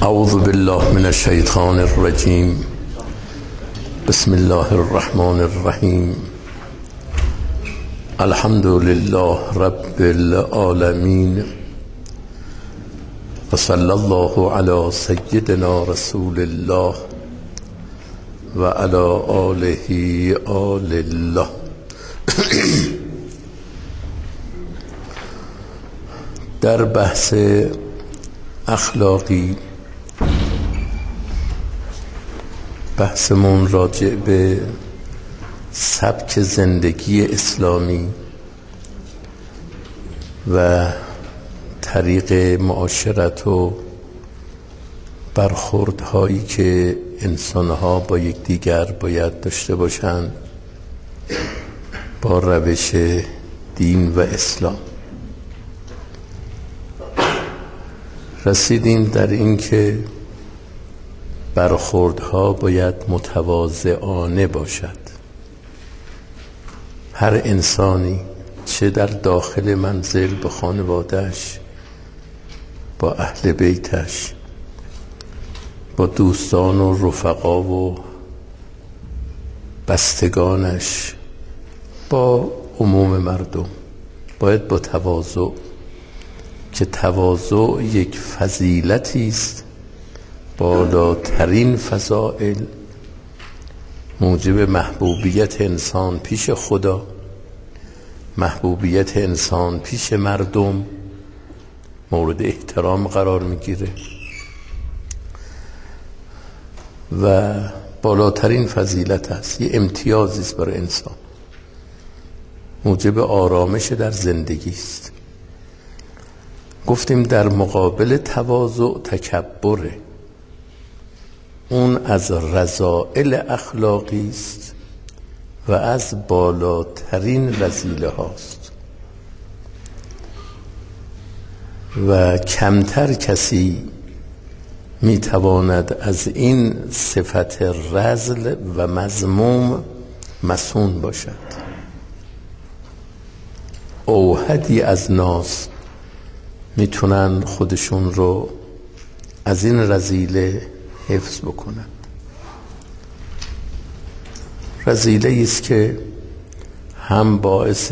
اعوذ بالله من الشیطان الرجیم. بسم الله الرحمن الرحیم. الحمد لله رب العالمین و صلی الله علی سیدنا رسول الله و علی آله آل الله. در بحث اخلاقی بحثمون راجع به سبک زندگی اسلامی و طریق معاشرت و برخوردهایی که انسانها با یکدیگر باید داشته باشند با روش دین و اسلام. رسیدیم در این که برخوردها باید متواضعانه باشد. هر انسانی چه در داخل منزل با خانواده‌اش، با اهل بیتش، با دوستان و رفقا و بستگانش، با عموم مردم باید با تواضع، که تواضع یک فضیلتی است بالاترین فضائل، موجب محبوبیت انسان پیش خدا، محبوبیت انسان پیش مردم، مورد احترام قرار میگیره و بالاترین فضیلت است. یه امتیازی است برای انسان، موجب آرامش در زندگی است. گفتیم در مقابل تواضع تکبره، اون از رذائل اخلاقی است و از بالاترین رذیله هاست و کمتر کسی میتواند از این صفت رذل و مذموم مصون باشد. اوحدی از ناس میتونن خودشون رو از این رذیله حفظ بکنن. رذیله است که هم باعث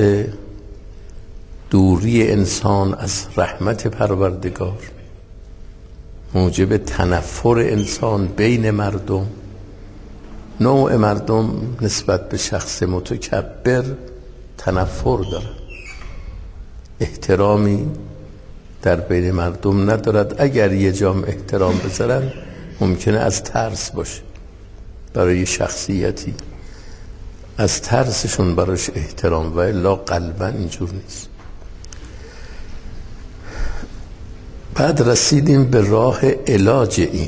دوری انسان از رحمت پروردگار، موجب تنفر انسان بین مردم. نوع مردم نسبت به شخص متکبر تنفر دارد، احترامی در بین مردم ندارد. اگر یه جام احترام بذارن ممکنه از ترس باشه، برای شخصیتی از ترسشون براش احترام، و الا قلبا اینجور نیست. بعد رسیدیم به راه علاج این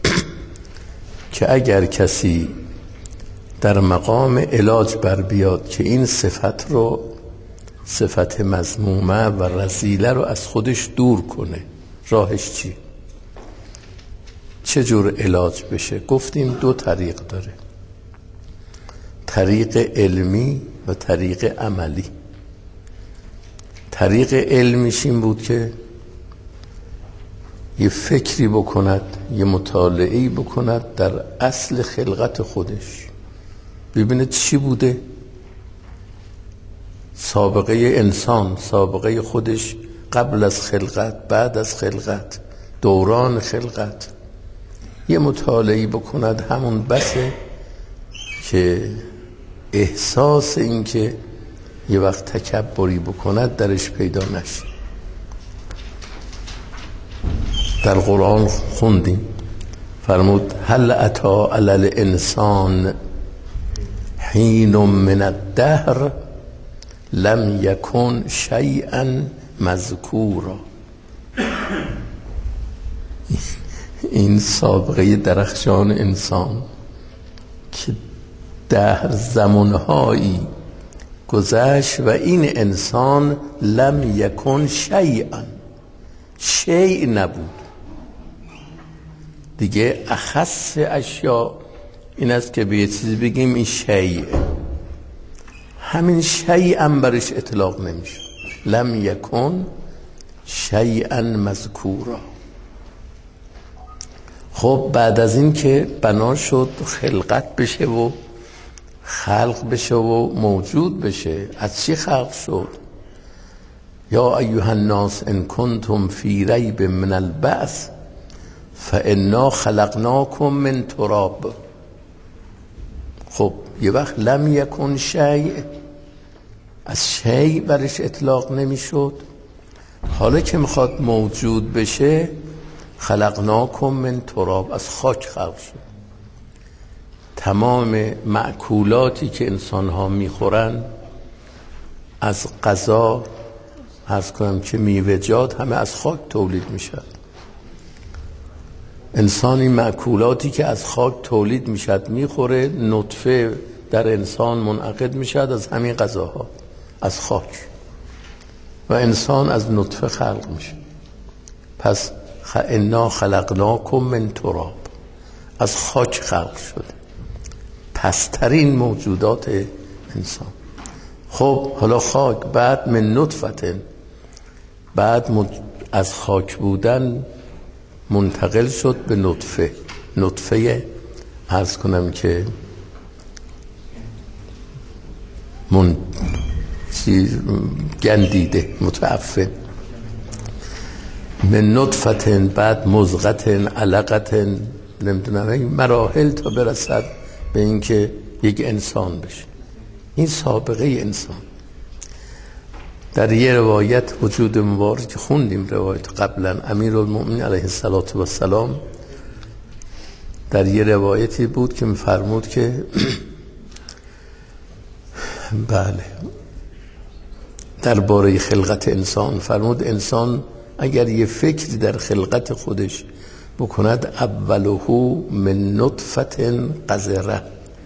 که اگر کسی در مقام علاج بر بیاد که این صفت رو، صفت مذمومه و رذیله رو از خودش دور کنه، راهش چی؟ چه جور علاج بشه؟ گفتیم دو طریق داره، طریق علمی و طریق عملی. طریق علمیش این بود که یه فکری بکند، یه مطالعه‌ای بکند در اصل خلقت خودش، ببینه چی بوده سابقه انسان، سابقه خودش قبل از خلقت، بعد از خلقت، دوران خلقت. یه مطالعه‌ای بکند، همون بسه که احساس این که یه وقت تکبری بکند درش پیدا نشه. در قرآن خوندیم، فرمود هل اتی علی الانسان حین من الدهر لم یکن شیئا مذکورا. این سابقه درخشان انسان که دهر زمانهایی گذشت و این انسان لم یکن شیئا، شیء نبود. دیگه اخص اشیا این است که به یه چیزی بگیم این شیء، همین شیء هم برش اطلاق نمیشه. لم یکن شیئا مذکورا. خب بعد از این که بنا شد خلقت بشه و خلق بشه و موجود بشه، از چی خلق شد؟ یا ایها الناس ان کنتم فی ریب من البعث فانا خلقناکم من تراب. خب یه وقت لم یکن شیء، از شیء برش اطلاق نمیشد. حالا که میخواد موجود بشه، خلقناکم من تراب، از خاک خلق شد. تمام مأکولاتی که انسان ها میخورن، از غذا عرض کنم که میوه‌جات، همه از خاک تولید میشد. انسان این مأکولاتی که از خاک تولید میشد میخوره، نطفه در انسان منعقد میشد از همین غذاها، از خاک، و انسان از نطفه خلق میشه. پس انا خلقناکم من تراب، از خاک خلق شده، پسترین موجودات انسان. خب حالا خاک، بعد من نطفه، بعد از خاک بودن منتقل شد به نطفه. نطفه عرض کنم که گندیده، متعفن. من نطفه، بعد مضغه، علقه، نمیدونم این مراحل تا برسد به اینکه یک انسان بشه. این سابقه انسان. در یه روایت وجود مبارک خوندیم، روایت قبلا، امیرالمؤمنین علیه السلام در یه روایتی بود که می‌فرمود که بله درباره خلقت انسان فرمود انسان اگر یه فکری در خلقت خودش بکند، اولهو من نطفه قذره،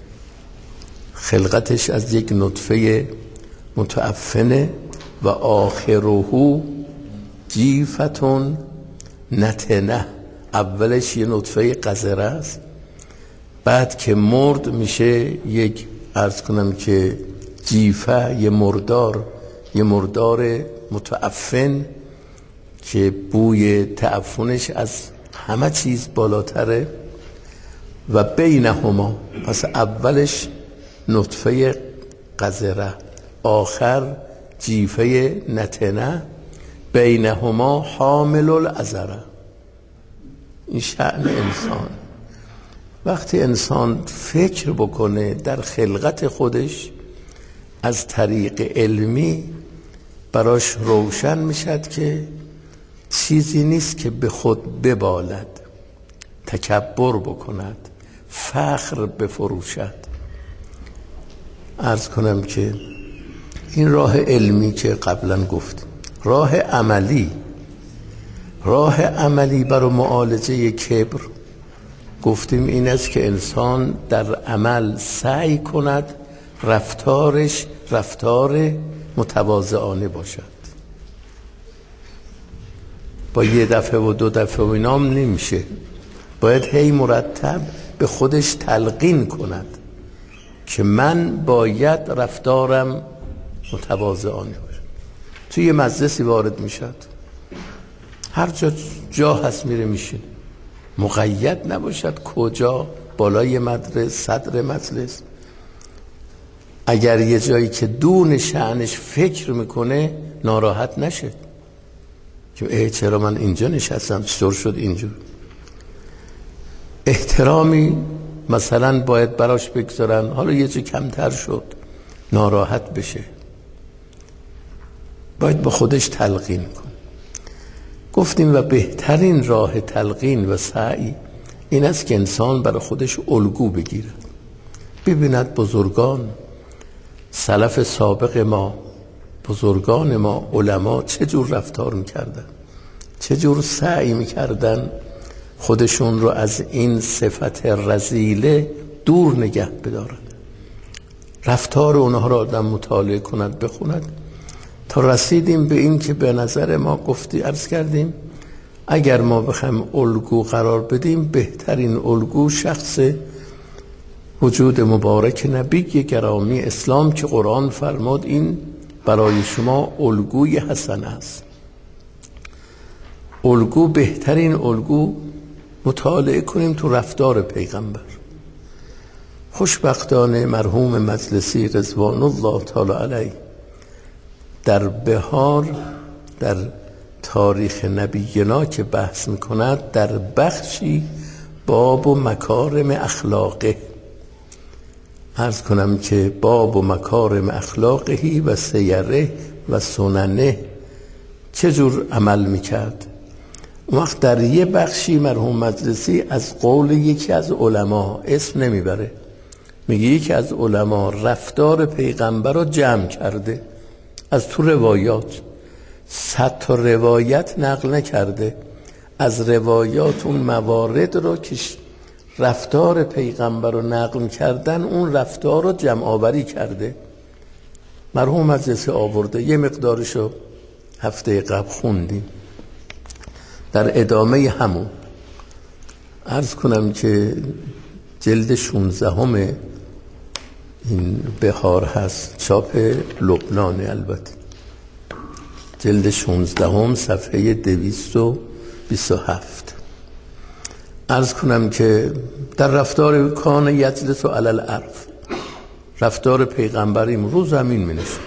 خلقتش از یک نطفه متعفنه، و آخره جیفتون نتنه، اولش یه نطفه قذره است، بعد که مرد میشه یک عرض کنم که جیفه، یه مردار متعفن که بوی تعفنش از همه چیز بالاتره. و بینهما، پس اولش نطفه قذره، آخر جیفه نتنه، بینهما حامل العذره. این شأن انسان. وقتی انسان فکر بکنه در خلقت خودش، از طریق علمی براش روشن میشد که چیزی نیست که به خود ببالد، تکبر بکند، فخر بفروشد. عرض کنم که این راه علمی که قبلا گفت، راه عملی برای معالجه کبر گفتیم این است که انسان در عمل سعی کند رفتارش رفتار متواضعانه باشد. با یه دفعه و دو دفعه و اینام نمیشه، باید هی مرتب به خودش تلقین کند که من باید رفتارم متواضعانه باشد. توی یه مجلسی وارد میشد، هر جا هست میره میشینه، مقید نباشد کجا، بالای مدرس، صدر مجلس. اگر یه جایی که دون شأنش فکر میکنه ناراحت نشه که چرا من اینجا نشستم، چطور شد اینجور. احترامی مثلا باید براش بگذارن، حالا یه جا کمتر شد ناراحت بشه، باید با خودش تلقین کن. گفتیم و بهترین راه تلقین و سعی این است که انسان برای خودش الگو بگیرد، ببیند بزرگان سلف سابق ما، بزرگان ما، علما چه جور رفتار میکردن، چه جور سعی میکردن خودشون رو از این صفت رذیله دور نگه بدارن. رفتار اونها رو آدم مطالعه کند، بخوند، تا رسیدیم به این که به نظر ما عرض کردیم اگر ما بخوایم الگو قرار بدیم، بهترین الگو شخص وجود مبارک نبی گرامی اسلام که قرآن فرمود این برای شما الگوی حسن است. الگو، بهترین الگو مطالعه کنیم تو رفتار پیغمبر. خوشبختانه مرحوم مجلسی رضوان الله تعالی علیه در بهار در تاریخ نبینا که بحث میکند در بخشی باب و مکارم اخلاقه عرض کنم که باب و مکارم اخلاقهی و سیره و سننه چجور عمل میکرد. اون وقت در یه بخشی مرحوم مجلسی از قول یکی از علما اسم نمیبره، میگه یکی از علما رفتار پیغمبر رو جمع کرده از تو روایات، 100 تا روایت نقل نکرده، از روایات اون موارد رو که رفتار پیغمبر رو نقل کردن اون رفتار رو جمع آوری کرده. مرحوم مجلسی آورده، یه مقدارشو هفته قبل خوندیم. در ادامه همون عرض کنم که جلد 16 این بهار هست، چاپ لبنان، البته جلد 16 صفحه 227. عرض کنم که در رفتار کان یجلس علی الارض، رفتار پیغمبریم رو زمین می نشد.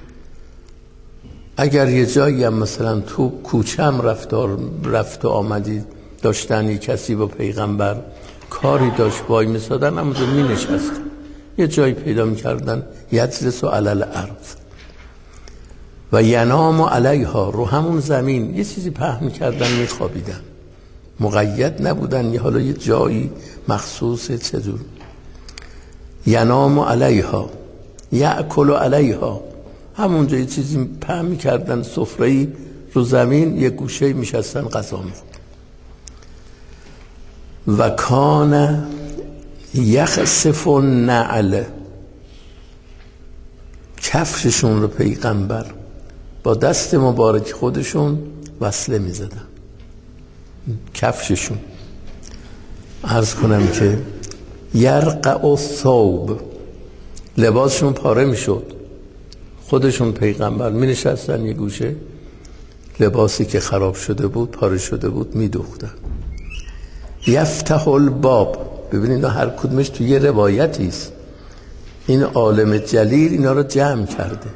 اگر یه جایی هم مثلا تو کوچه هم رفت و آمدی داشتن، یه کسی با پیغمبر کاری داشت وای میسادن، اما می نشست، یه جایی پیدا می کردن یجلس علی الارض و ینام علیها، رو همون زمین یه چیزی پهن می کردن می خوابیدن، مقید نبودن یه حالا یه جایی مخصوص. چجور ینام علیها یأکل علیها، همونجا یه چیزی پهن می کردن، سفره‌ای رو زمین، یه گوشه می شستن غذا می خورد. و کان یخسف النعل، کفششون رو پیغمبر با دست مبارک خودشون وصله می زدن، کفششون. عرض کنم که یرقع الثوب، لباسشون پاره می شد، خودشون پیغمبر می نشستن یه گوشه، لباسی که خراب شده بود پاره شده بود می دوختن. یفتح الباب، ببینید هر کدومش تو یه روایتی است. این عالم جلیل اینا رو جمع کرده.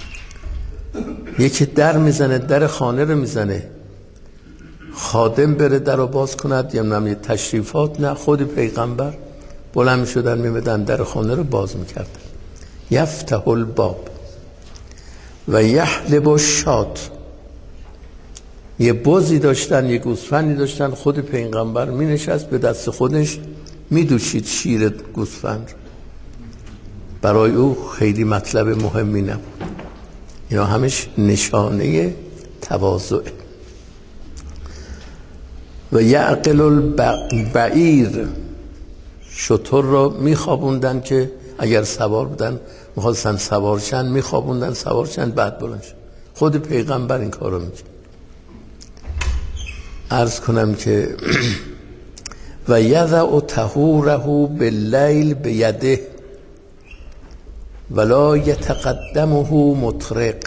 یکی در میزنه، در خانه رو میزنه، خادم بره در رو باز کند، یا یه تشریفات، نه، خود پیغمبر بلند میشدن میمدن در خانه رو باز میکردن. یفتح الباب و یحلب الشات، یه بزی داشتن، یه گوسفندی داشتن، خود پیغمبر می نشست به دست خودش می دوشید شیر گوسفند. برای او خیلی مطلب مهمی نبود. اینا همش نشانه تواضع. و یعقل البعیر، شتر رو می خوابوندن که اگر سوار بودن میخواستن سوارشن، می خوابوندن سوارشن، بعد بلند شد. خود پیغمبر این کار رو می کرد. عرض کنم که و یضع طهوره باللیل بیده ولا یتقدمه مطرق،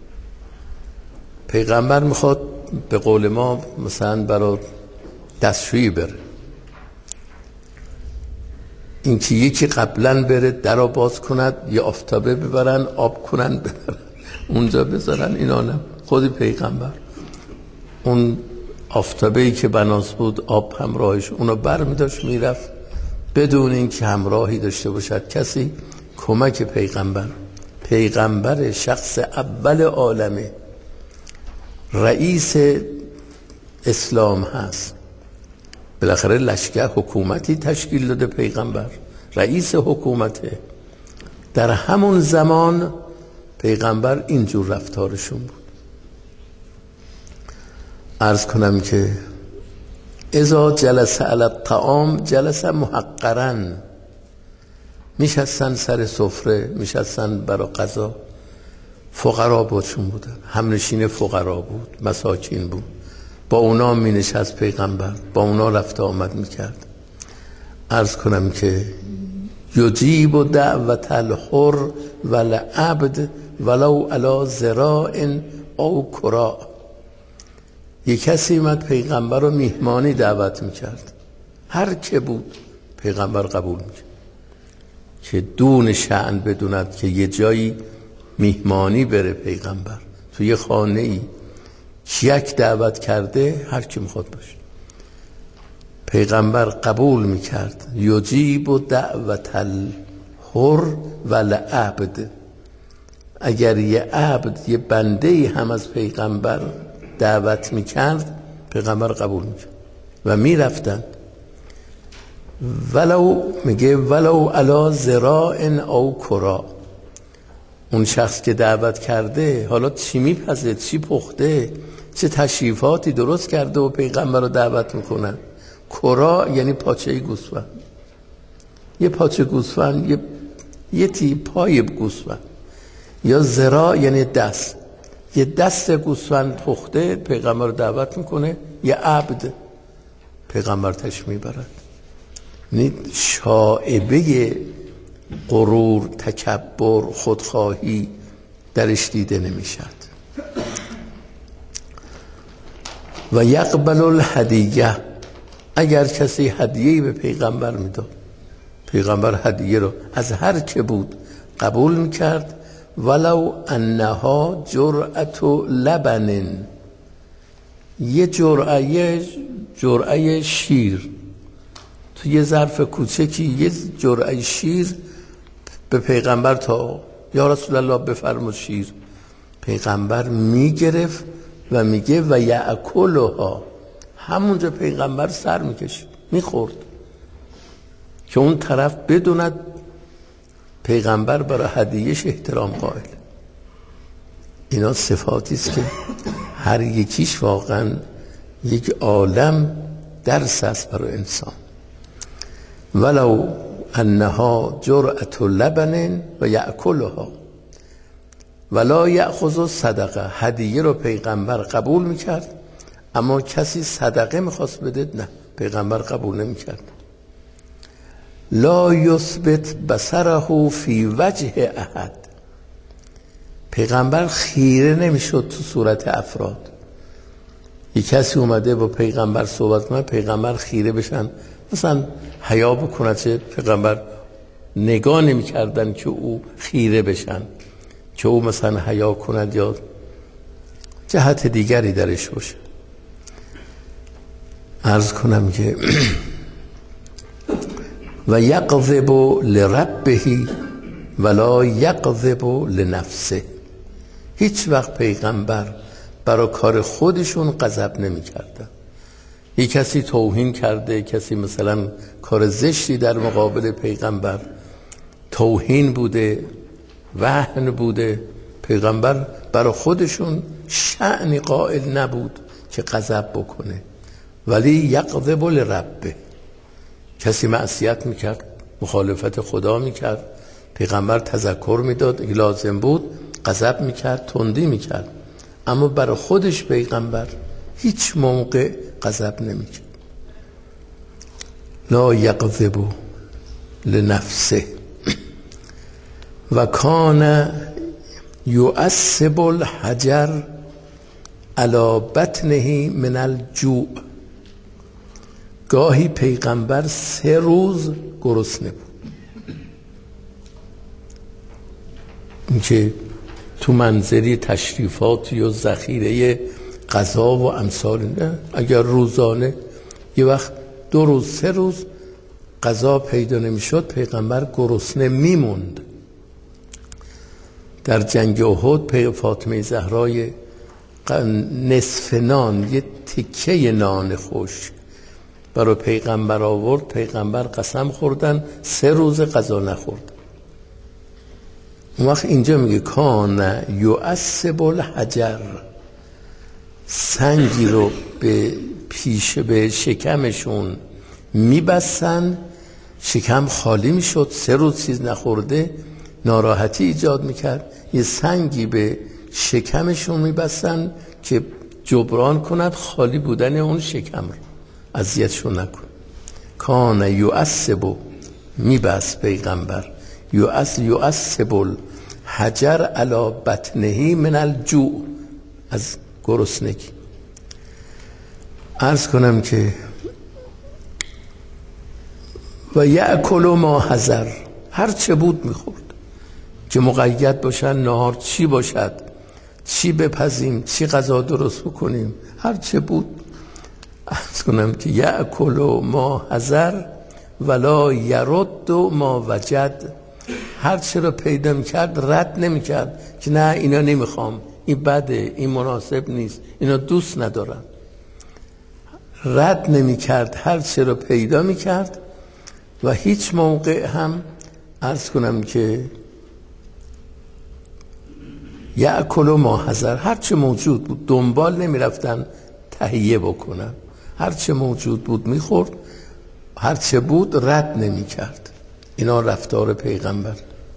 پیغمبر میخواد به قول ما مثلا برای دستشویی بره، این که یکی قبلا بره در رو باز کند، یه آفتابه ببرن آب کنن ببرن اونجا بذارن، اینا نه، خود پیغمبر اون آفتابه‌ای که بناس بود آب همراهش، اونو بر می داشت میرفت بدون این که همراهی داشته باشد کسی. کمک پیغمبر شخص اول عالمه، رئیس اسلام هست، بالاخره لشکر حکومتی تشکیل داده پیغمبر، رئیس حکومته. در همون زمان پیغمبر اینجور رفتارشون بود. عرض کنم که اذا جلس علی الطعام جلس محقرا، میشستن سر سفره، میشستن برای غذا. فقرا باشون بودن، همنشین فقرا بود، مساکین بود، با اونا می نشست پیغمبر، با اونا رفت آمد میکرد. عرض کنم که یجیب دعوت الحر والعبد ولو علی ذراع او کراع. یک کسی اومد پیغمبر رو میهمانی دعوت میکرد، هر که بود پیغمبر قبول میکرد که دون شأن بدوند که یه جایی میهمانی بره پیغمبر تو یه خانه ای یک دعوت کرده هر کی میخواد باشه پیغمبر قبول میکرد. یجیب دعوت الحر والعبد، اگر یه عبد یه بنده هم از پیغمبر دعوت میکرد پیغمبر قبول میکرد و میرفتن. ولو علی ذراع او کرا، اون شخص که دعوت کرده حالا چی میپزه، چی پخته، چه تشریفاتی درست کرده و پیغمبر رو دعوت میکنن. کرا یعنی پاچه گوسفند، یه پاچه گوسفند، یه پای گوسفند، یا ذراع یعنی دست، یه دست گوسفند پخته پیغمبر رو دعوت میکنه. یه عبد پیغمبر تشریف میبرد. شائبه غرور، تکبر، خودخواهی درش دیده نمیشد. و یقبل الهدیه، اگر کسی هدیه‌ای به پیغمبر میداد پیغمبر هدیه رو از هر که بود قبول میکرد. ولو انها جرعت لبن، یه جرعه شیر، تو یه ظرف کوچکی یه جرعه شیر به پیغمبر تا یا رسول الله بفرما شیر، پیغمبر میگرفت و میگه و یأکلها، همونجا پیغمبر سر میکشید میخورد که اون طرف بدوند پیغمبر برای هدیهش احترام قائل. اینا صفاتی است که هر یکیش واقعا یک عالم درس است برای انسان. ولو انها جرعت لبن و یأکلها ولا یأخذ صدقه، هدیه رو پیغمبر قبول میکرد اما کسی صدقه میخواست بده نه، پیغمبر قبول نمیکرد. لا یثبت بصره فی وجه احد، پیغمبر خیره نمیشد تو صورت افراد. یک کسی اومده با پیغمبر صحبت کنه پیغمبر خیره بشن، مثلا حیا بکنه، چه پیغمبر نگاه نمیکردن که او خیره بشن، که او مثلا حیا کند یا جهت دیگری درش باشه. عرض کنم که و یغضب لربه ولا یغضب لنفسه، هیچ وقت پیغمبر برای کار خودشون غضب نمی کردن. یک کسی توهین کرده، کسی مثلا کار زشتی در مقابل پیغمبر، توهین بوده، وهن بوده، پیغمبر برای خودشون شأنی قائل نبود که غضب بکنه. ولی یغضب لربه، کسی معصیت میکرد، مخالفت خدا میکرد، پیغمبر تذکر میداد اگه لازم بود، غضب میکرد، تندی میکرد، اما برای خودش پیغمبر هیچ موقع غضب نمیکرد. لا یغضب لنفسه و کان یعصب الحجر علی بطنه من الجوع، گاهی پیغمبر 3 روز گرسنه بود. این که تو منظری تشریفات یا ذخیره غذا و امثال، نه، اگر روزانه یه وقت 2 روز 3 روز غذا پیدا نمیشد پیغمبر گرسنه میموند. در جنگ احد فاطمه زهرای نصف نان، یه تکه نان خوش برای پیغمبر آورد، پیغمبر قسم خوردن 3 روز غذا نخورد. اون وقت اینجا میگه کان یعصب الحجر، سنگی رو به شکمشون میبستن، شکم خالی میشد، 3 روز چیز نخورده، ناراحتی ایجاد میکرد، یه سنگی به شکمشون میبستن که جبران کند خالی بودن اون شکم رو، اذیتشون نکن. کان یعصب، میبست پیغمبر، یعصب الحجر علی بطنه من الجوع، از گرسنگی. عرض کنم که و یأکل ما حضر، هر چه بود میخورد، که مقید باشن نهار چی باشد، چی بپزیم، چی غذا درست بکنیم، هر چه بود. عرض کنم که یأکل ما حضر ولا یرد ما وجد، هر چه رو پیدا میکرد رد نمیکرد که نه اینا نمیخوام، این بده، این مناسب نیست، اینا دوست ندارم. رد نمیکرد، هر چه رو پیدا میکرد و هیچ موقع هم عرض کنم که یأکل ما حضر، هر چه موجود بود دنبال نمیرفتن تهیه بکنن، هر چه موجود بود میخورد، هر چه بود رد نمیکرد. اینا رفتار پیغمبر.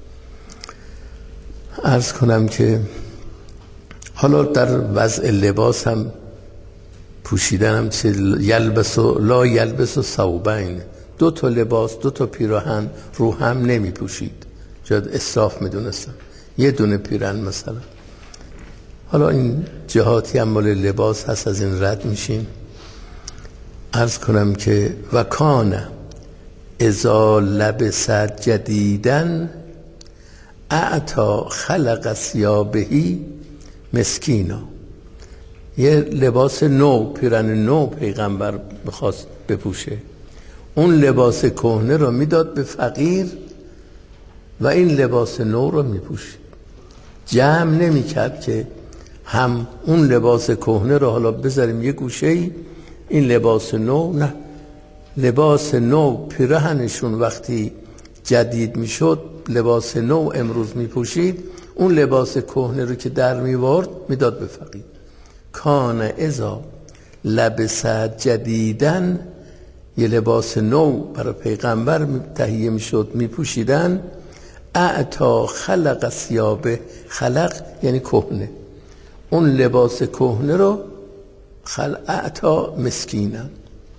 عرض کنم که حالا در وضع لباس هم پوشیدن هم چه لا یلبس ثوبین، 2 تا لباس 2 تا پیراهن رو هم نمی پوشید، جد اسراف میدونستم، 1 دونه پیراهن مثلا. حالا این جهاتی هم مال لباس هست، از این رد میشیم. عرض کنم که و کان اذا لبس جدیدن اعطا خلق ثیابه مسکینا، یه لباس نو، پیراهن نو پیغمبر میخواست بپوشه، اون لباس کهنه رو میداد به فقیر و این لباس نو رو میپوشید. جمع نمیکرد که هم اون لباس کهنه رو حالا بذاریم یه گوشه‌ای، این لباس نو، نه، لباس نو پیراهنشون وقتی جدید میشد، لباس نو امروز میپوشید، اون لباس کهنه رو که در میورد میداد به فقیر. کان اذا لبس جدیدن، یه لباس نو برای پیغمبر تهیه میشد میپوشیدن، اعطا خلق ثیابه، خلق یعنی کهنه، اون لباس کهنه رو اعطا مسکینن.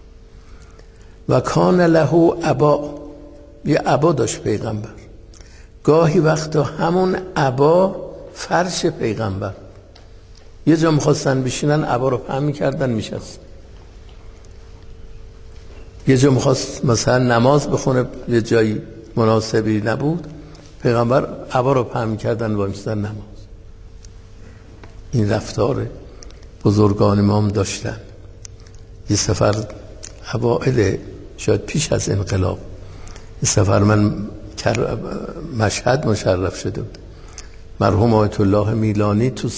و کان له عبا، یه عبا داشت پیغمبر، گاهی وقتا همون عبا فرش پیغمبر، یه جا میخواستن بشینن عبا رو پهن میکردن میشست، یه جا میخواست مثلا نماز بخونه یه جایی مناسبی نبود، پیغمبر عبا رو پهن میکردن و میشستن نماز. این رفتار بزرگان ما هم داشتن. یه سفر اوائل شاید پیش از انقلاب، یه سفر من مشهد مشرف شده بود، مرحوم آیت الله میلانی تو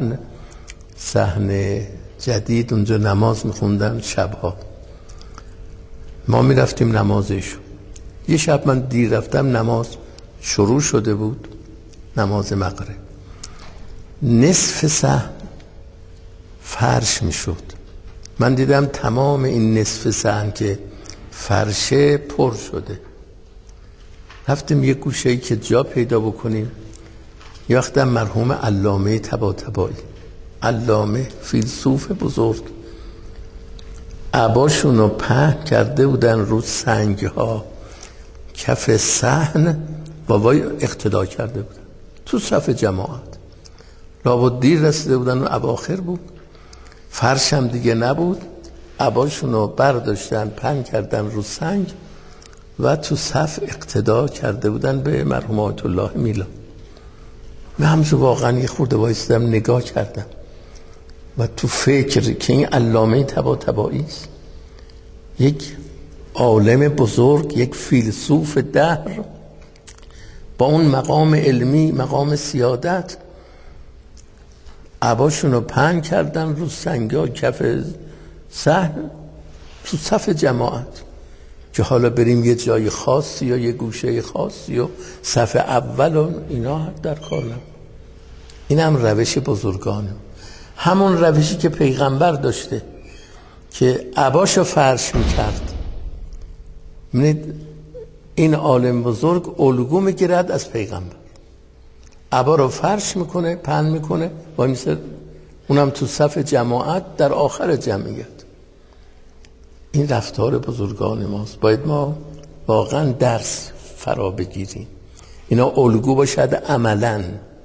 صحن جدید اونجا نماز میخوندن شبها، ما میرفتیم نمازشو. یه شب من دیر رفتم، نماز شروع شده بود، نماز مغرب، نصف صحن فرش میشد، من دیدم تمام این نصف صحن که فرشه پر شده. رفتیم یه گوشه‌ای که جا پیدا بکنیم. یه وقتم مرحوم علامه طباطبایی، علامه فیلسوف بزرگ، عباشون رو پهن کرده بودن رو سنگ‌ها کف صحن، بابای اقتدا کرده بودن تو صف جماعت، لابد دیر رسیده بودن و اواخر بود، فرش هم دیگه نبود، عباشون رو برداشتن پهن کردن رو سنگ و تو صف اقتدا کرده بودن به مرحوم آیت الله میلان. من همزه واقعا یه خورده وایستم نگاه کردم و تو فکر که این علامه طباطبایی است، یک عالم بزرگ، یک فیلسوف دهر با اون مقام علمی، مقام سیادت، عباشون رو پهن کردن رو سنگا کف صحن تو صف جماعت، که حالا بریم یه جای خاصی یا یه گوشه خاصی و صف اول و اینا در کار نبود. این هم روش بزرگانه، همون روشی که پیغمبر داشته که عباشو فرش میکرد. این عالم بزرگ الگو میگیرد از پیغمبر، عبا رو فرش میکنه، پهن میکنه و مثل اونم تو صف جماعت در آخر جمعیت. این رفتار بزرگان ماست، باید ما واقعا درس فرا بگیریم، اینا الگو باشد عملاً.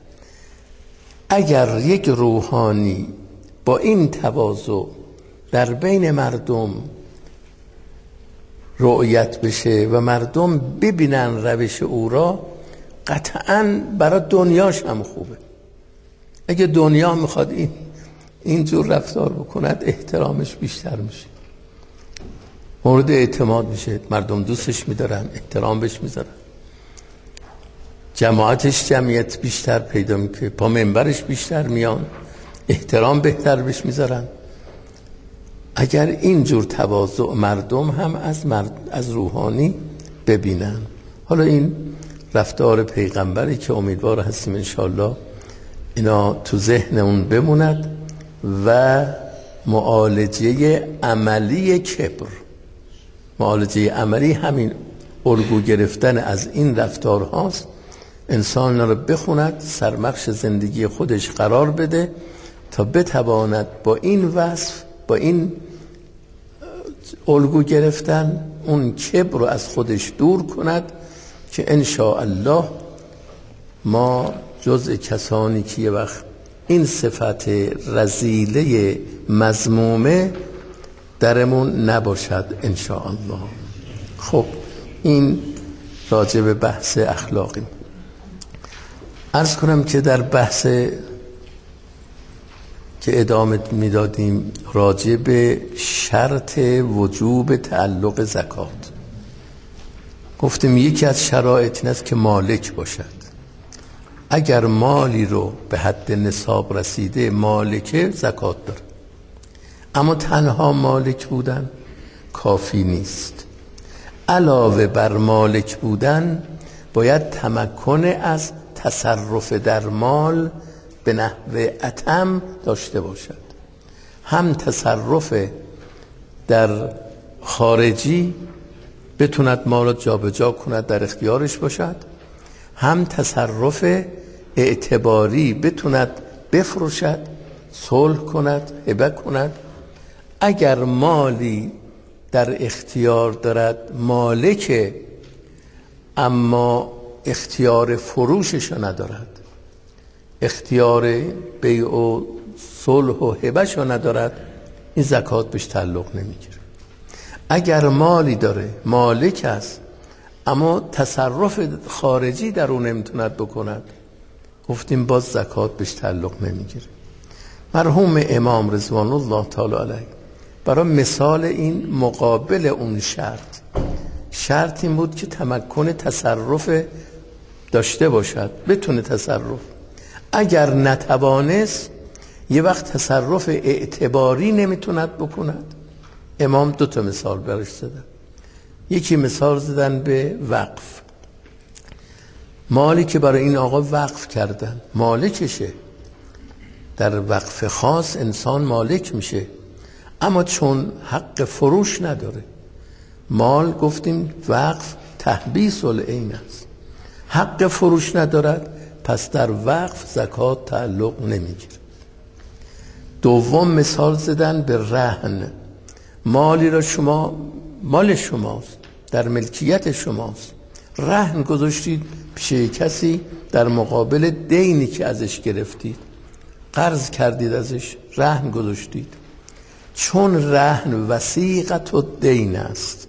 اگر یک روحانی با این تواضع در بین مردم رؤیت بشه و مردم ببینن روش او را، قطعاً برای دنیاش هم خوبه. اگه دنیا میخواد اینجور رفتار بکند، احترامش بیشتر میشه، مورد اعتماد میشه، مردم دوستش میدارن، احترام بهش میذارن، جماعتش جمعیت بیشتر پیدا میکنه، پا منبرش بیشتر میان، احترام بهتر بهش میذارن. اگر اینجور تواضع مردم هم از روحانی ببینن. حالا این رفتار پیغمبری که امیدوار هستیم انشالله اینا تو ذهنمون بموند و معالجه عملی کبر، معالجه عملی همین الگو گرفتن از این رفتار هاست. انسان رو بخوند، سرمخش زندگی خودش قرار بده تا بتواند با این وصف، با این الگو گرفتن اون کبر رو از خودش دور کند که انشاءالله ما جزء کسانی که یه وقت این صفت رذیله مذمومه درمون نباشد انشاءالله. خب این راجع به بحث اخلاقی. عرض کنم که در بحث که ادامه میدادیم راجع به شرط وجوب تعلق زکات، گفتیم یکی از شرایط این است که مالک باشد. اگر مالی رو به حد نصاب رسیده مالکه، زکات داره. اما تنها مالک بودن کافی نیست. علاوه بر مالک بودن باید تمکن از تصرف در مال به نحو اتم داشته باشد. هم تصرف در خارجی بتوند مال را جابجا کند، در اختیارش باشد، هم تصرف اعتباری بتوند بفروشد، صلح کند، هبه کند. اگر مالی در اختیار دارد مالک اما اختیار فروشش ندارد، اختیار بیع و صلح و هبه‌شو ندارد، این زکات بهش تعلق نمیگیره. اگر مالی داره مالک است اما تصرف خارجی در اون نمیتوند بکند، گفتیم باز زکات بهش تعلق نمیگیره. مرحوم امام رضوان الله تعالی علیه برای مثال این مقابل اون شرط این بود که تمکن تصرف داشته باشد، بتونه تصرف. اگر نتوانست یه وقت تصرف اعتباری نمیتوند بکند. امام 2 مثال برش زدن. یکی مثال زدن به وقف، مالی که برای این آقا وقف کردن مالکشه. در وقف خاص انسان مالک میشه اما چون حق فروش نداره، مال گفتیم وقف تحبیس العین است، حق فروش ندارد، پس در وقف زکات تعلق نمیگیره. دوم مثال زدن به رهن، مالی را شما، مال شماست، در ملکیت شماست، رهن گذاشتید پیش کسی در مقابل دینی که ازش گرفتید، قرض کردید ازش، رهن گذاشتید. چون رهن وثیقت الدین است،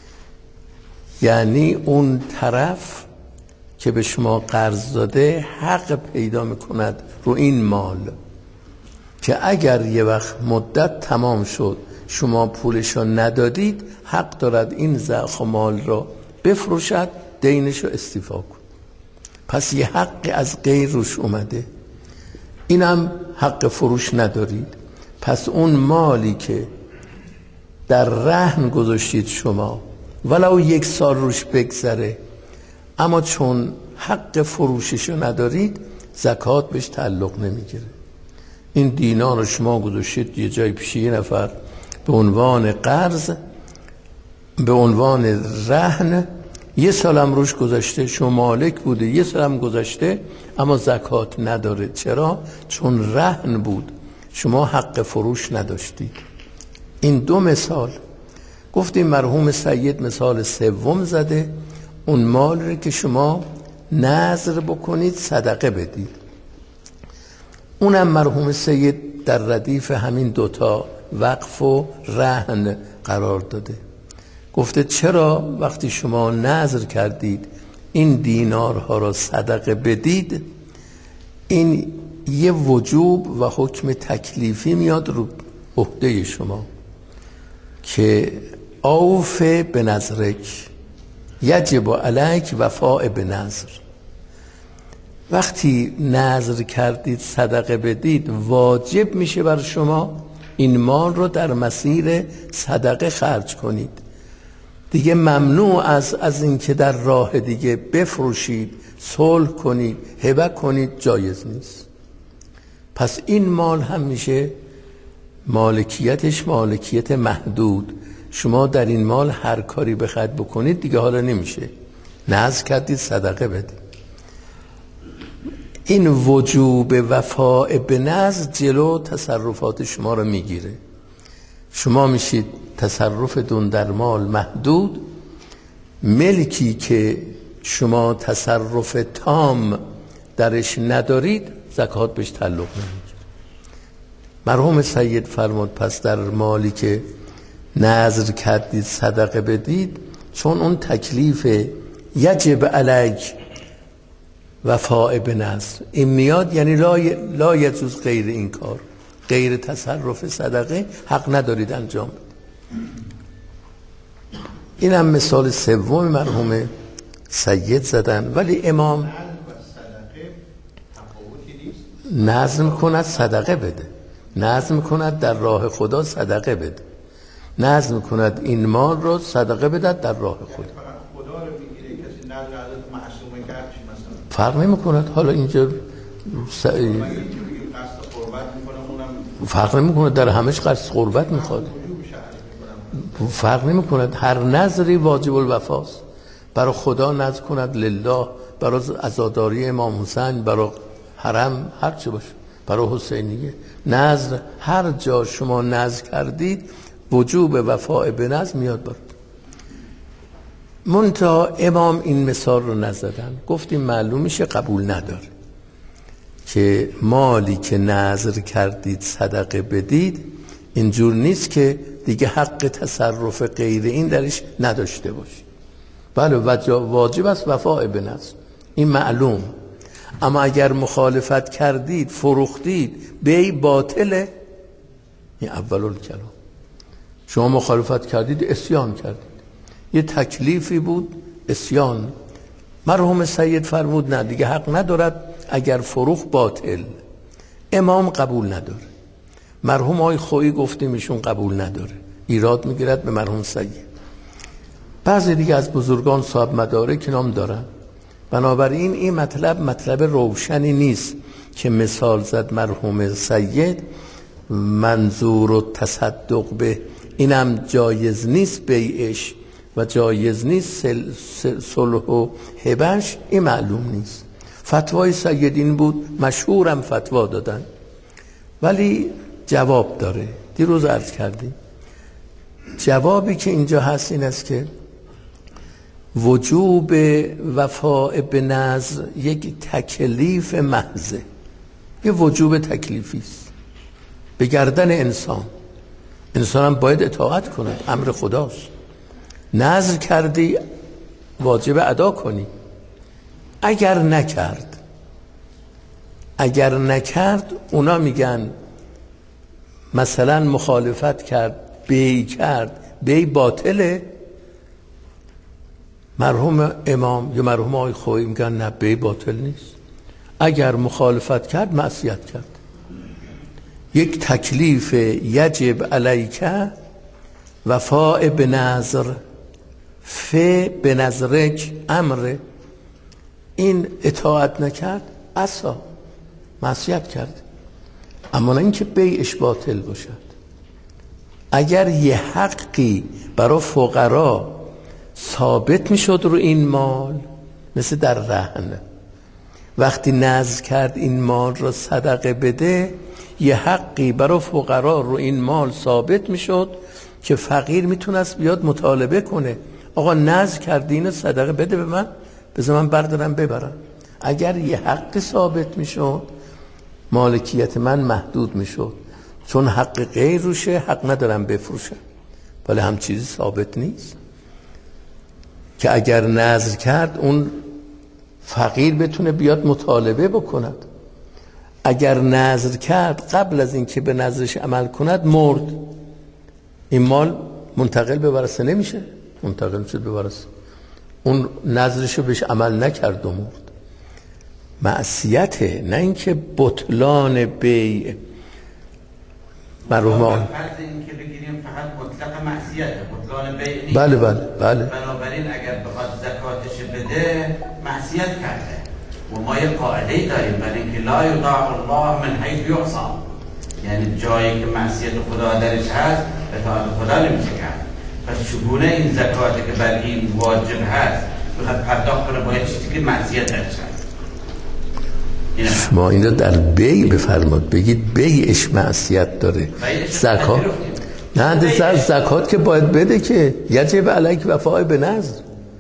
یعنی اون طرف که به شما قرض داده حق پیدا میکند رو این مال، که اگر یه وقت مدت تمام شد شما پولشو ندادید، حق دارد این زخم مال را بفروشد، دینشو استیفا کن. پس یه حق از غیر روش اومده، اینم حق فروش ندارید. پس اون مالی که در رهن گذاشتید شما، ولو 1 سال روش بگذره، اما چون حق فروششو ندارید، زکات بهش تعلق نمیگیره. این دینار رو شما گذاشتید یه جای پیش یه نفر به عنوان قرض، به عنوان رهن، 1 سالم روش گذاشته، شما مالک بوده، 1 سالم گذاشته اما زکات نداره. چرا؟ چون رهن بود، شما حق فروش نداشتید. این 2 مثال گفتیم. مرحوم سید مثال 3 زده، اون مال رو که شما نذر بکنید صدقه بدید. اونم مرحوم سید در ردیف همین 2 وقف و رهن قرار داده. گفته چرا وقتی شما نذر کردید این دینارها را صدقه بدید، این یه وجوب و حکم تکلیفی میاد رو عهده شما که اوف بنذرک یجب علیک وفاء بنذر. وقتی نذر کردید صدقه بدید، واجب میشه بر شما این مال رو در مسیر صدقه خرج کنید. دیگه ممنوع از اینکه در راه دیگه بفروشید، صلح کنید، هبه کنید، جایز نیست. پس این مال هم میشه مالکیتش مالکیت محدود. شما در این مال هر کاری بخواید بکنید دیگه حالا نمیشه. نذر کردید صدقه بدید. این وجوب وفاء به نذر جلو تصرفات شما رو میگیره. شما میشید تصرفتون در مال محدود. ملکی که شما تصرف تام درش ندارید زکات بهش تعلق نمیگیره. مرحوم سید فرمود پس در مالی که نذر کردید صدقه بدید، چون اون تکلیف یجب علیک وفاء بنذر این میاد، یعنی لا یجوز غیر این کار، غیر تصرف صدقه حق ندارید انجام بدید. این هم مثال سوم مرحوم سید زدن. ولی امام نذر میکند صدقه بده، نذر میکند در راه خدا صدقه بده، نذر میکند این مال رو صدقه بده در راه خدا. خدا رو میگیره کسی نذر ازت معصومه کرد چی مثلا فرق نمیکند. حالا اینجا فرق نمیکند، در همش قصد قربت میخواد. فرق نمیکند. هر نذری واجب الوفاست. برای خدا نذر کند لله، برای عزاداری امام حسین، برای حرم، هر چه باشه، برای حسینیه. نذر هر جا شما نذر کردید وجوب وفاء به نذر میاد برد. منتها امام این مثال رو نزدن. گفتیم معلوم میشه قبول نداره که مالی که نذر کردید صدقه بدید اینجور نیست که دیگه حق تصرف غیر این درش نداشته باشید. بله واجب است وفاء به نذر، این معلوم. اما اگر مخالفت کردید، فروختید، بیع باطله. این اول الکلام. شما مخالفت کردید، عصیان کردید، یه تکلیفی بود، عصیان. مرحوم سید فرمود نه دیگه حق ندارد اگر فروخت باطل. امام قبول نداره. مرحوم آقای خویی گفتیم ایشون قبول نداره، ایراد میگیرد به مرحوم سید. بعضی دیگه از بزرگان صاحب مدارک نام دارن. بنابراین این مطلب روشنی نیست که مثال زد مرحوم سید منظور و تصدق به اینم جایز نیست بیعش و جایز نیست صلح و هبش، این معلوم نیست. فتوای سید این بود، مشهورم فتوا دادن، ولی جواب داره. دیروز عرض کردیم جوابی که اینجا هست این است که وجوب وفاء به نذر یک تکلیف محضه، یه وجوب تکلیفی است به گردن انسان. انسان هم باید اطاعت کنه، امر خداست. نذر کردی واجب ادا کنی. اگر نکرد اونا میگن مثلا مخالفت کرد، بیع کرد، بیع باطله. مرحوم امام یا مرحوم آقای خویی میگن نه، بیع باطل نیست. اگر مخالفت کرد معصیت کرد. یک تکلیف یجب علیک وفاء بنذر بنذرک امر، این اطاعت نکرد عصا، معصیت کرد. اما نه اینکه بیعش باطل باشد. اگر یه حقی برای فقرا ثابت میشد رو این مال، مثل در رهن، وقتی نذر کرد این مال را صدقه بده، یه حقی برای فقرا رو این مال ثابت میشد که فقیر میتونست بیاد مطالبه کنه آقا نذر کردی اینو صدقه بده به من، بذار من بردارم ببرم. اگر یه حق ثابت میشد مالکیت من محدود میشد، چون حق غیر روشه حق ندارم بفروشم. ولی هم چیزی ثابت نیست. که اگر نذر کرد اون فقیر بتونه بیاد مطالبه بکند. اگر نذر کرد قبل از اینکه به نذرش عمل کند مرد، این مال منتقل به ورثه نمیشه، منتقل شد به ورثه، اون نذرشو بهش عمل نکرد و مرد. معصیته، نه اینکه بطلان بیع. مرحوم فرض این که بگیریم فقط مطلق معصیته، بطلان بیع نیست. بله. بنابراین اگر بخواد زکاتش بده معصیت کرده. و ما یه قاعده‌ای داریم برای اینکه لا یطاع الله من حیث یعصی، یعنی جایی که معصیت خدا درش هست اطاعت خدا نمیشه کرد. پس چگونه این زکاتی که بر این واجب هست بخواد پرداخت کنه باید چیزی که معصیت درش هست؟ شما این رو در بیع بفرماد، بگید بیعش معصیت داره. زکات نه، زکات که باید بده که یجب علیک وفاء به نذر.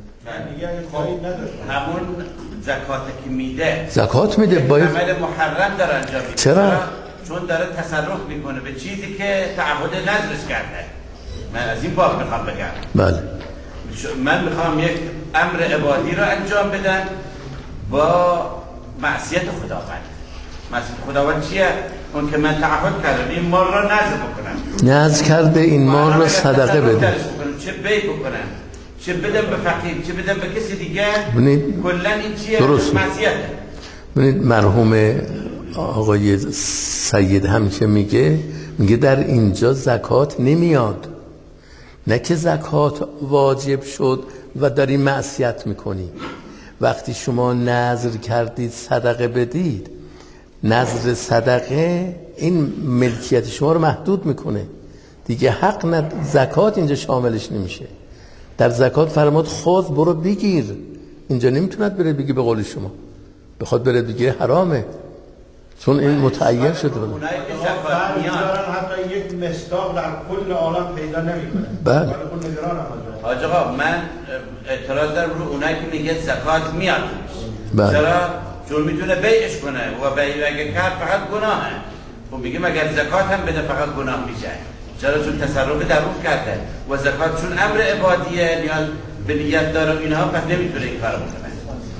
همون زکاتی که میده، زکات میده باید عمل محرم داره انجام میده. چرا؟ چون داره تصرف میکنه به چیزی که تعهد نذرش کرده. من از این باب میخوام بگم. بله. من میخوام یک امر عبادی رو انجام بدم با معصیت خداوند. معصیت خداوند چیه؟ اون که من تعهد کردم این مال رو نذر بکنم، نذر کرده این مال رو صدقه بده، چه بیع بکنم، چه بدم به فقیر، چه بدم به کسی دیگه، کلا این چیه؟ معصیته. ببینید مرحوم آقای سید همیشه میگه در اینجا زکات نمیاد، نه که زکات واجب شد و داری معصیت میکنی. وقتی شما نذر کردید صدقه بدید، نذر صدقه این ملکیت شما رو محدود میکنه دیگه، حق زکات اینجا شاملش نمیشه. در زکات فرمود خود برو بگیر، اینجا نمیتوند بره بگی به قول شما بخواد بره بگیره حرامه، چون این متعین شده. اونایی که زکات میارن حتی یک مصداق در کل عالم پیدا نمیکنه. بله. حاج آقا من اعتراض دارم رو اونایی که میگه زکات میاد. بله. چرا؟ چون میتونه بیعش کنه و بیع اگه کرد فقط گناهه. خب میگیم اگر زکات هم بده فقط گناه میشه. چرا؟ چون تصرف در روح کرده و زکات چون امر عبادیه نیاز به نیت داره و اینها، پس نمیتونه این کارو بکنه.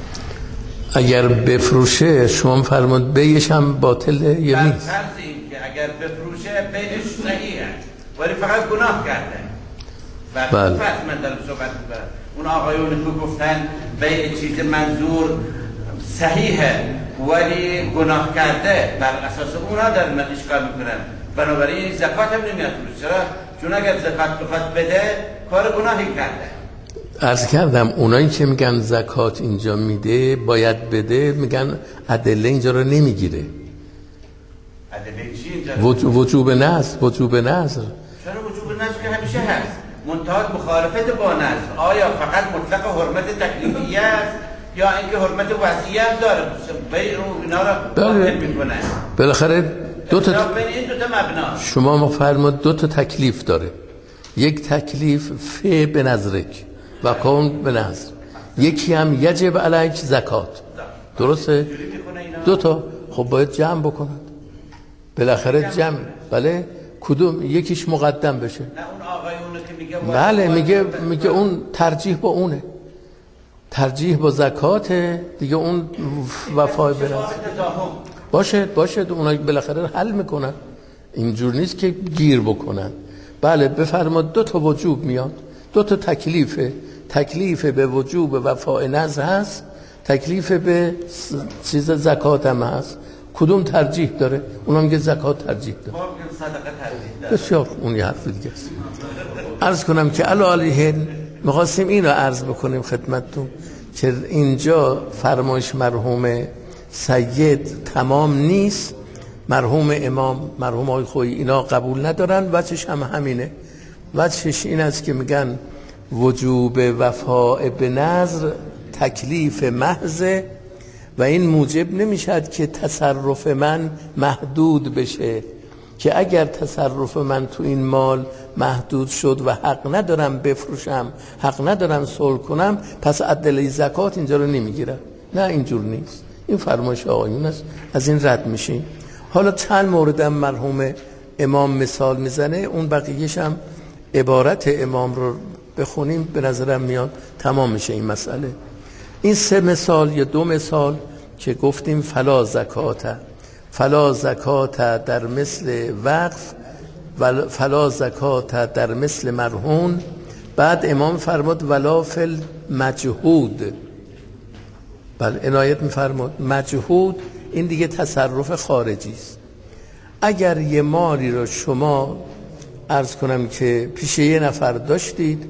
اگر بفروشه شما فرمود بیعش هم باطله یا نیست؟ فرض این که اگر بفروشه بیعش صحیحه ولی فقط گناه کرده. بله. فرض من دارم صحبت می‌کنم. اون آقایون که گفتن بیع چیز منظور صحیحه ولی گناه کرده، بر اساس اونا دارن من اشکال میکنم. بنابراین زکات هم نمیاد. چرا؟ چون اگر زکات بخواد بده کار گناهی کرده. عرض کردم اونایی که میگن زکات اینجا میده باید بده، میگن ادله اینجا رو نمیگیره. ادله چی اینجا؟ وجوب نذر. چرا وجوب نذر که همیشه هست؟ منتها مخالفت با نذر آیا فقط مطلق حرمت تکلیفیه است یا اینکه حرمت وصیه هم داره؟ بیع رو اینا رو باطل میکنه. بالاخره دو تا این دو تا مبنا شما فرمود دو تا تکلیف داره. یک تکلیف فی به نظرک و کون به نظر، یکی هم یجب علیک زکات. درسته؟ دو تا خب باید جمع بکنند بالاخره جمع. بله. کدوم یکیش مقدم بشه؟ نه اون آقایونه که بله میگه اون ترجیح با اونه، ترجیح با زکاته دیگه، اون وفای به نظر باشه اونا بالاخره حل میکنن، اینجور نیست که گیر بکنن. بله بفرماد دو تا وجوب میاد، دو تا تکلیفه، تکلیف به وجوب وفای نذر هست، تکلیف به چیز زکات هم هست. کدوم ترجیح داره؟ اونا میگه زکات ترجیح داره. بسیار اون یه حرف دیگه است. عرض کنم که علیه می‌خواستیم این رو عرض بکنیم خدمتتون که اینجا فرمایش مرحوم سید تمام نیست. مرحوم امام، مرحوم آقای خویی اینا قبول ندارن. وجهش هم همینه. وجهش این است که میگن وجوب وفاء به نذر تکلیف محض و این موجب نمیشد که تصرف من محدود بشه، که اگر تصرف من تو این مال محدود شد و حق ندارم بفروشم، حق ندارم صلح کنم، پس ادله زکات اینجا رو نمیگیرم. نه اینجور نیست. این فرمایش آقایون است، از این رد میشیم. حالا چند موردم مرحوم امام مثال میزنه، اون بقیهش هم عبارت امام رو بخونیم به نظرم میاد تمام میشه این مسئله. این 3 مثال یا 2 مثال که گفتیم فلا زکات در مثل وقف و فلا زکات در مثل مرهون. بعد امام فرمود ولا فل مجهود. بله عنایت میفرمود مجهود این دیگه تصرف خارجی است. اگر یه مالی رو شما عرض کنم که پیش یه نفر داشتید،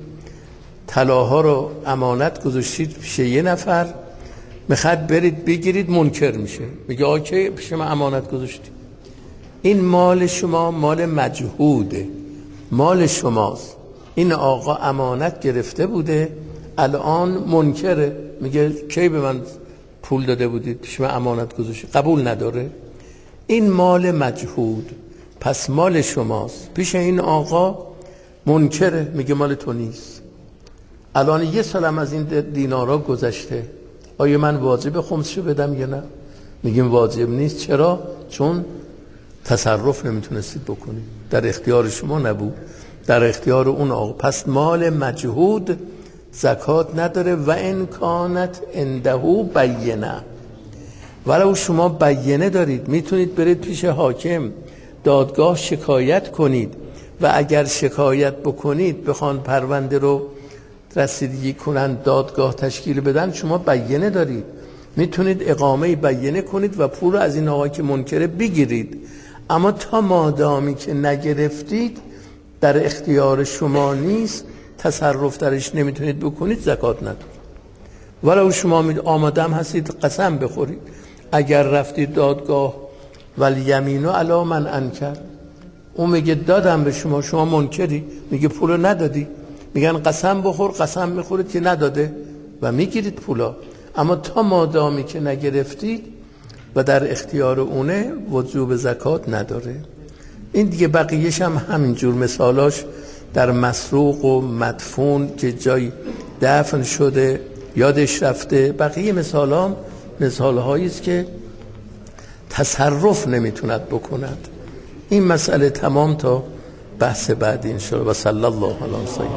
طلاها رو امانت گذاشتید پیش یه نفر، میخواد برید بگیرید، منکر میشه، میگه آکه پیش من امانت گذاشتید، این مال شما مال مجهوده، مال شماست، این آقا امانت گرفته بوده الان منکره، میگه کی به من پول داده بودید پیش من امانت گذاشتید، قبول نداره، این مال مجهود، پس مال شماست، پیش این آقا منکره، میگه مال تو نیست. الان 1 سالم از این دینارا گذشته، آیا من واجب خمسشو بدم یا نه؟ میگیم واجب نیست. چرا؟ چون تصرف نمیتونستید بکنید، در اختیار شما نبود، در اختیار اون آقا. پس مال مجهود زکات نداره. و ان کانت عنده بینه، ولو شما بینه دارید میتونید برید پیش حاکم دادگاه شکایت کنید و اگر شکایت بکنید بخوان پرونده رو رسیدگی کنن دادگاه تشکیل بدن، شما بینه دارید، میتونید اقامه بینه کنید و پول رو از این آقا که منکره بگیرید. اما تا مادامی که نگرفتید در اختیار شما نیست، تصرف درش نمیتونید بکنید، زکات ندارید. ولو شما آمادم هستید قسم بخورید، اگر رفتید دادگاه والیمینو علی من انکر، اون میگه دادم به شما، شما منکری، میگه پولو ندادی، میگن قسم بخور، قسم میخورید که نداده و میگیرید پولا. اما تا مادامی که نگرفتید و در اختیار اونه، وجوب زکات نداره. این دیگه بقیهش هم همینجور مثالاش در مسروق و مدفون که جای دفن شده یادش رفته، بقیه مثالهایی است که تصرف نمیتوند بکند. این مسئله تمام تا بحث بعدی ان شاء الله. و صلی الله علی سیدنا